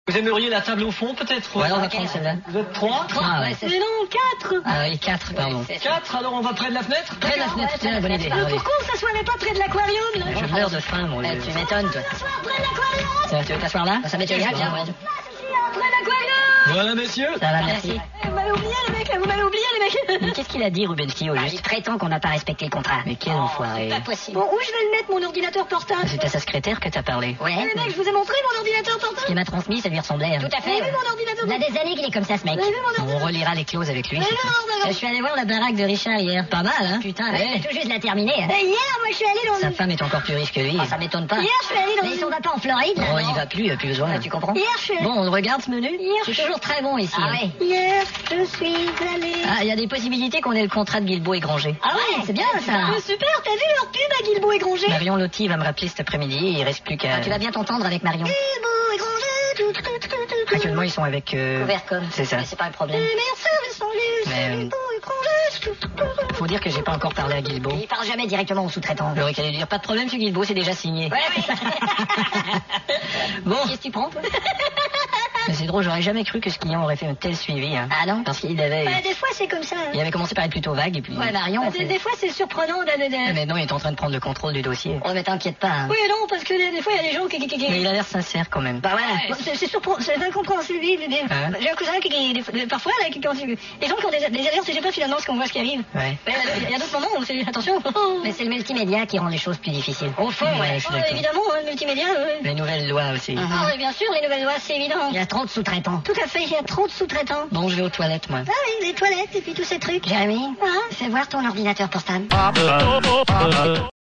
Vous aimeriez la table au fond, peut-être? Ouais, on va prendre celle-là. Vous êtes 3? Ah, ouais. Mais non, 4. Ah oui, 4, pardon. 4, alors on va près de la fenêtre? Près de la fenêtre, c'est la bonne idée. Pourquoi on s'assoirait pas près de l'aquarium, là? Je meurs de faim, mon Dieu. Tu m'étonnes, toi. S'asseoir près de l'aquarium. Tu veux t'asseoir là? Ça m'étonne bien, viens. Près de l'aquarium. Voilà, messieurs. Ça va, merci. Vous m'avez oublié, les mecs, là, vous m'avez oublié, les mecs. Mais qu'est-ce qu'il a dit, Rubensky, au juste? Il prétend qu'on n'a pas respecté le contrat. Mais quel enfoiré. Pas possible. Bon, où je vais le mettre, mon ordinateur portable? C'est à sa secrétaire que t'as parlé. Ouais. Les mecs, je vous ai montré mon ordinateur Ce portable. qu'il m'a transmis, ça lui ressemblait. Hein. Tout à fait. Vous avez vu mon ordinateur Il y a portable? des années qu'il est comme ça, ce mec. Vous avez vu mon On ordinateur? relira les clauses avec lui. Mais c'est non, tout. non, non. Je suis allé voir la baraque de Richard hier. Pas mal, hein? Putain, Ouais. tout juste la terminer. Hier, moi, je suis allé dans Sa une... femme est encore plus riche que lui. ça m'étonne pas. Hier, Hier, je suis allé dans Mais une... on va pas en Floride, là. Oh, il va plus, il a plus besoin. Tu comprends? Hier, je suis allé... Bon, on regarde ce menu. Hier, C'est je- toujours très bon ici. Ah hein. ouais. Hier, je suis allé... Ah, il y a des possibilités qu'on ait le contrat de Guilbeault et Granger. Ah ouais, c'est bien ça. Mais super, t'as vu leur pub à Guilbeault et Granger? Marion Lotti va me rappeler cet après-midi, il reste plus qu'à... Tu vas bien t'entendre avec Marion. Guilbeault et Granger, tout. Actuellement, ils sont avec... Couvercom. C'est ça. Mais c'est pas un problème. Mais, Guilbeault et Granger, Faut dire que j'ai pas encore parlé à Guilbeault. Il parle jamais directement aux sous-traitants. J'aurais qu'à lui dire, pas de problème, ce Guilbeault, c'est déjà signé. Ouais. Bon, Qu'est-ce que tu prends, toi? mais c'est drôle, j'aurais jamais cru que ce client aurait fait un tel suivi. Hein. Ah non? Parce qu'il avait... Ouais, des fois, c'est comme ça. Il avait commencé par être plutôt vague, et puis... Ouais, Marion, des fois, c'est surprenant de... Mais non, il est en train de prendre le contrôle du dossier. Oh, mais t'inquiète pas. Hein. Oui, non, parce que des fois, il y a des gens qui... Mais il a l'air sincère, quand même. Bah voilà, bon, c'est surprenant, c'est incompréhensible. Hein? J'ai un cousin parfois, là, quand les gens qui ont des alertes, je sais pas finalement ce qu'on voit ce qui arrive. Ouais. Mais il y a d'autres moments où c'est attention. Mais c'est le multimédia qui rend les choses plus difficiles. Au fond, Ouais, ouais. je suis d'accord. Évidemment, le multimédia. Les nouvelles lois aussi. Ah oui, bien sûr, les nouvelles lois, c'est évident. Il y a trop de sous-traitants. Tout à fait, il y a trop de sous-traitants. Bon, je vais aux toilettes, moi. Ah oui, les toilettes et puis tous ces trucs. Jérémy, Hein? fais voir ton ordinateur portable.